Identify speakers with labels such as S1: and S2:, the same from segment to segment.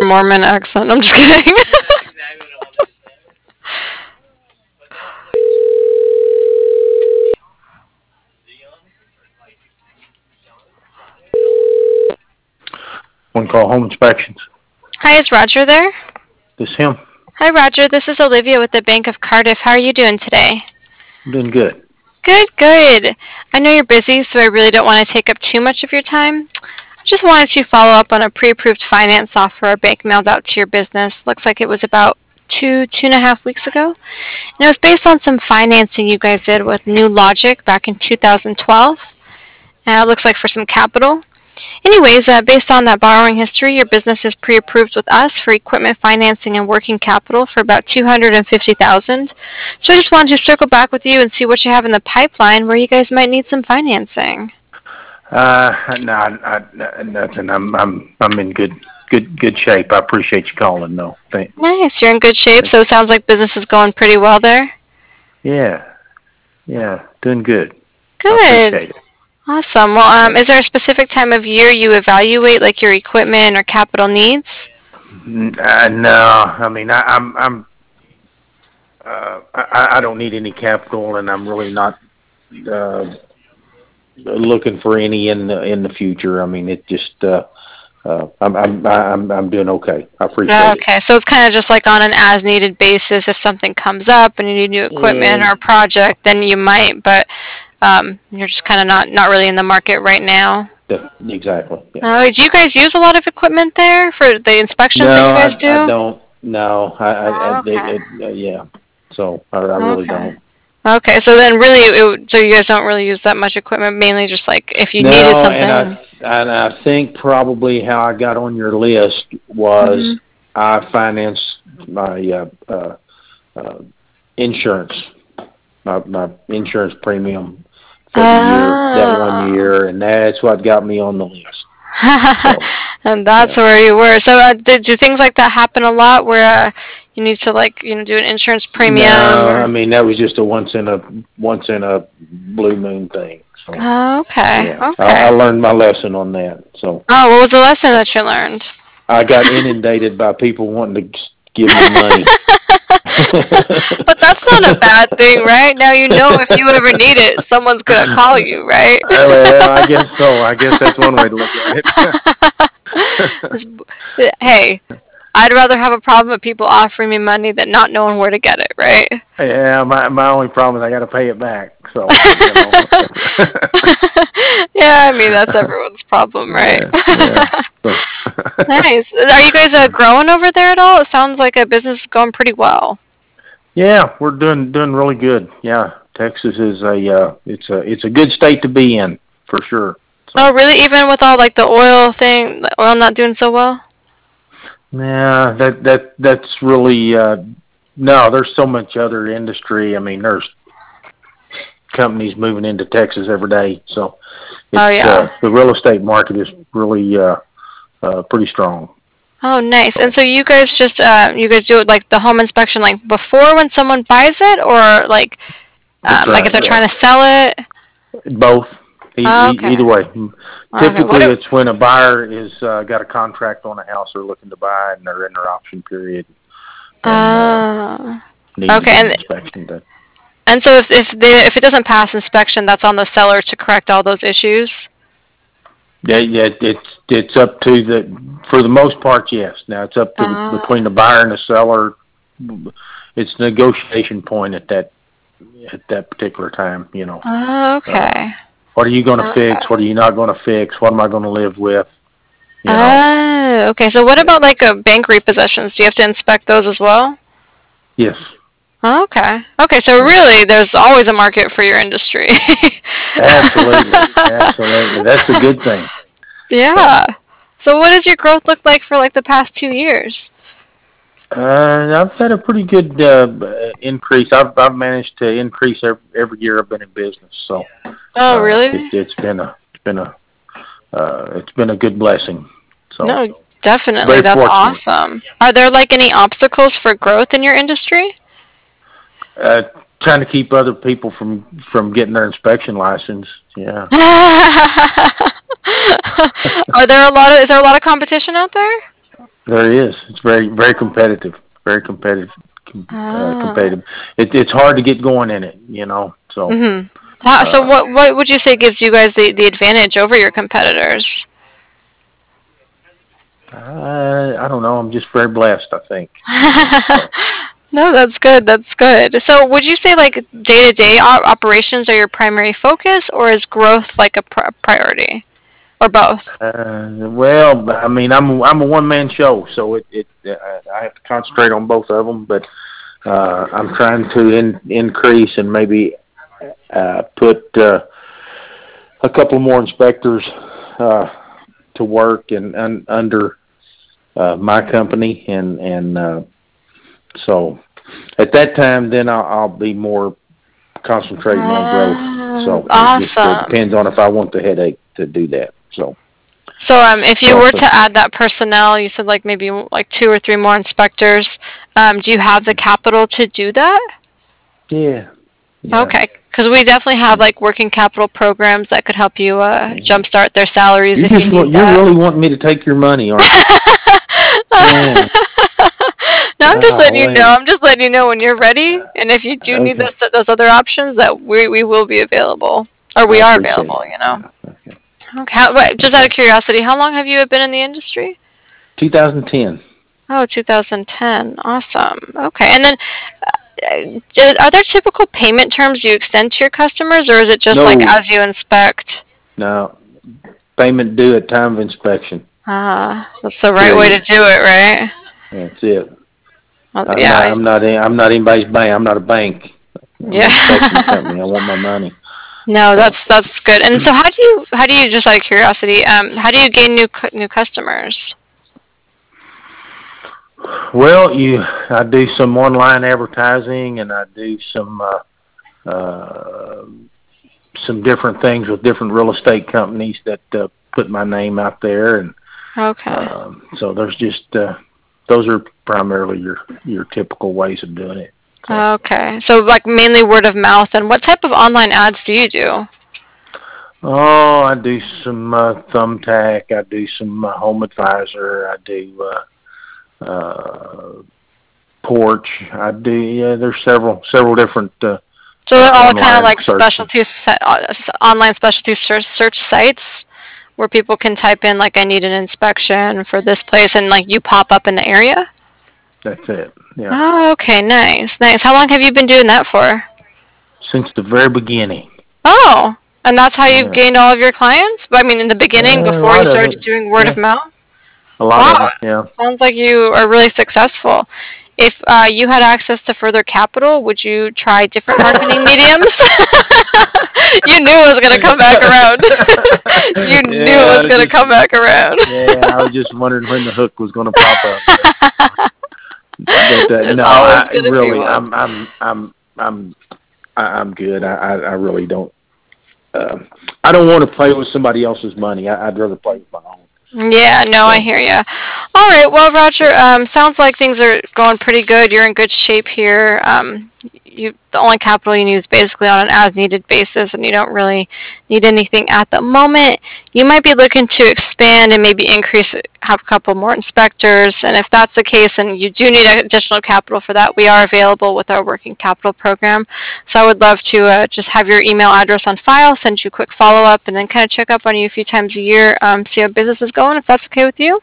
S1: Mormon accent. I'm just kidding.
S2: One call home inspections.
S1: Hi, is Roger there?
S2: This him?
S1: Hi, Roger. This is Olivia with the Bank of Cardiff. How are you doing today?
S2: I'm doing good.
S1: Good, good. I know you're busy, so I really don't want to take up too much of your time. I just wanted to follow up on a pre-approved finance offer our bank mailed out to your business. Looks like it was about 2.5 weeks ago. And it was based on some financing you guys did with New Logic back in 2012. And it looks like for some capital. Anyways, based on that borrowing history, your business is pre-approved with us for equipment financing and working capital for about $250,000. So I just wanted to circle back with you and see what you have in the pipeline where you guys might need some financing.
S2: No, nothing. I'm in good shape. I appreciate you calling, though.
S1: Nice, you're in good shape. So it sounds like business is going pretty well there.
S2: Yeah, doing good.
S1: Good.
S2: I appreciate it.
S1: Awesome. Well, is there a specific time of year you evaluate like your equipment or capital needs?
S2: No, I mean I don't need any capital, and I'm really not looking for any in the future. I mean, it just I'm doing okay. I appreciate it.
S1: Okay, so it's kind of just like on an as-needed basis. If something comes up and you need new equipment or a project, then you might, but you're just kind of not really in the market right now.
S2: Exactly. Yeah.
S1: Do you guys use a lot of equipment there for the inspections that you guys do?
S2: I don't. No, yeah. So I really don't.
S1: Okay, so then really, so you guys don't really use that much equipment, mainly just like if you needed something.
S2: And I think probably how I got on your list was I financed my insurance, my insurance premium for that 1 year, and that's what got me on the list.
S1: And that's where you were. So do things like that happen a lot where you need to do an insurance premium?
S2: No, I mean that was just a once in a blue moon thing. So,
S1: okay.
S2: Yeah. I learned my lesson on that. So.
S1: Oh, what was the lesson that you learned?
S2: I got inundated by people wanting to give me money.
S1: But that's not a bad thing, right? Now you know if you ever need it, someone's gonna call you, right?
S2: Well, I guess so. I guess that's one way to look at
S1: it. Hey, I'd rather have a problem with people offering me money than not knowing where to get it, right?
S2: Yeah, my only problem is I got to pay it back. So.
S1: Yeah, I mean that's everyone's problem, right?
S2: Yeah.
S1: Nice. Are you guys growing over there at all? It sounds like a business is going pretty well.
S2: Yeah, we're doing really good. Yeah, Texas is it's a good state to be in for sure. So.
S1: Oh, really? Even with all like the oil thing, the oil not doing so well?
S2: Yeah, that's really no. There's so much other industry. I mean, there's companies moving into Texas every day, so the real estate market is really pretty strong.
S1: Oh, nice. And so you guys just you guys do it like the home inspection like before when someone buys it, or like like if they're trying to sell it?
S2: Both. Either way. Typically,
S1: Okay.
S2: it's when a buyer is got a contract on a house they're looking to buy, and they're in their option period. And, need inspection done.
S1: And so if it doesn't pass inspection, that's on the seller to correct all those issues?
S2: Yeah, it's up to for the most part, yes. Now it's up to between the buyer and the seller. It's a negotiation point at that particular time, you know.
S1: Okay.
S2: What are you going to fix? What are you not going to fix? What am I going to live with? You know?
S1: Okay. So what about like bank repossessions? Do you have to inspect those as well?
S2: Yes.
S1: Okay. Okay. So really, there's always a market for your industry.
S2: Absolutely. That's a good thing.
S1: Yeah. So what does your growth look like for like the past 2 years?
S2: I've had a pretty good increase. I've managed to increase every year I've been in business. So.
S1: Oh, really?
S2: It's been a good blessing. So.
S1: No, definitely. That's awesome. Are there like any obstacles for growth in your industry?
S2: Trying to keep other people from getting their inspection license. Yeah.
S1: Is there a lot of competition out there?
S2: There is. It's very, very competitive. Very competitive.
S1: Oh.
S2: Competitive. It's hard to get going in it, So,
S1: Mm-hmm. So
S2: uh,
S1: what would you say gives you guys the advantage over your competitors?
S2: I don't know. I'm just very blessed, I think. So,
S1: No, that's good. That's good. So, would you say like day-to-day operations are your primary focus, or is growth like a priority, or both?
S2: well, I mean, I'm a one man show, so I have to concentrate on both of them. But I'm trying to increase and maybe put a couple more inspectors to work and under my company, and so at that time, then I'll be more concentrating on growth. So it just
S1: Awesome.
S2: depends on if I want the headache to do that. So
S1: So, if you were
S2: also,
S1: to add that personnel, you said like maybe like two or three more inspectors. Do you have the capital to do that?
S2: yeah, yeah.
S1: Okay, because we definitely have like working capital programs that could help you
S2: Mhm.
S1: jumpstart their salaries if you need
S2: You're
S1: that.
S2: really wanting me to take your money, aren't you? Man,
S1: No, I'm just letting you know.
S2: golly.
S1: I'm just letting you know when you're ready, and if you do need
S2: Okay,
S1: those other options, that we will be available, or
S2: I
S1: we are
S2: appreciate
S1: available.
S2: it.
S1: Okay. But just out of
S2: Okay,
S1: curiosity, how long have you been in the industry?
S2: 2010.
S1: Oh, 2010. Awesome. Okay, and then are there typical payment terms you extend to your customers, or is it just like
S2: No,
S1: as you inspect?
S2: no payment due at time of inspection.
S1: Ah, that's the right way to
S2: Period.
S1: do it, right?
S2: That's it.
S1: Yeah,
S2: I'm not anybody's bank. I'm not a bank. I'm an inspection
S1: yeah.
S2: company. I want my money.
S1: No,
S2: So,
S1: that's good. And so, how do you just out of curiosity, how do you gain new customers?
S2: well, I do some online advertising, and I do uh, some different things with different real estate companies that put my name out there, and
S1: Okay.
S2: so there's just those are primarily your typical ways of doing it. So,
S1: Okay. So like mainly word of mouth. And what type of online ads do you do?
S2: oh, I do some Thumbtack. I do some Home Advisor. I do uh, Porch. I do. Yeah, there's several different
S1: So they're all kind of
S2: online
S1: like
S2: searches.
S1: online specialty search sites where people can type in like I need an inspection for this place and like you pop up in the area.
S2: That's it. Yeah,
S1: Oh, okay, nice, nice. How long have you been doing that for?
S2: since the very beginning.
S1: Oh, and that's how you've
S2: Yeah,
S1: gained all of your clients? But I mean, in the beginning,
S2: a
S1: before you
S2: lot of
S1: started
S2: it.
S1: doing word of
S2: Yeah,
S1: mouth?
S2: a lot of
S1: Wow,
S2: it. Yeah.
S1: sounds like you are really successful. If you had access to further capital, would you try different marketing mediums? You knew it was going to come back around. You knew it
S2: Yeah,
S1: was going to come back around.
S2: I was just wondering when the hook was going to pop up. But
S1: There's
S2: no,
S1: always
S2: I
S1: going to be
S2: really,
S1: one.
S2: I'm good. I really don't. Uh, I don't want to play with somebody else's money. I'd rather play with my own.
S1: Yeah, no, I
S2: So,
S1: hear you. All right, well, Roger, sounds like things are going pretty good. You're in good shape here. The only capital you need is basically on an as-needed basis, and you don't really need anything at the moment. You might be looking to expand and maybe increase, have a couple more inspectors, and if that's the case, and you do need additional capital for that, we are available with our working capital program. So I would love to just have your email address on file, send you a quick follow up, and then kind of check up on you a few times a year, see how business is going, if that's okay with you.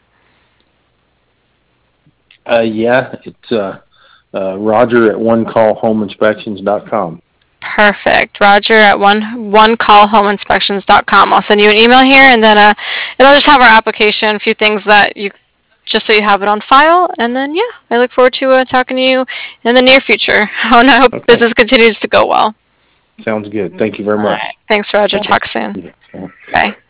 S2: yeah, it's Roger at onecallhomeinspections.com.
S1: Perfect. Roger at onecallhomeinspections.com. I'll send you an email here, and then it'll just have our application, a few things that you just so you have it on file, and then yeah, I look forward to talking to you in the near future. And I hope
S2: Okay,
S1: business continues to go well.
S2: sounds good. Thank you very
S1: All right.
S2: much.
S1: Thanks, Roger.
S2: Okay.
S1: Talk soon.
S2: Yeah.
S1: Bye.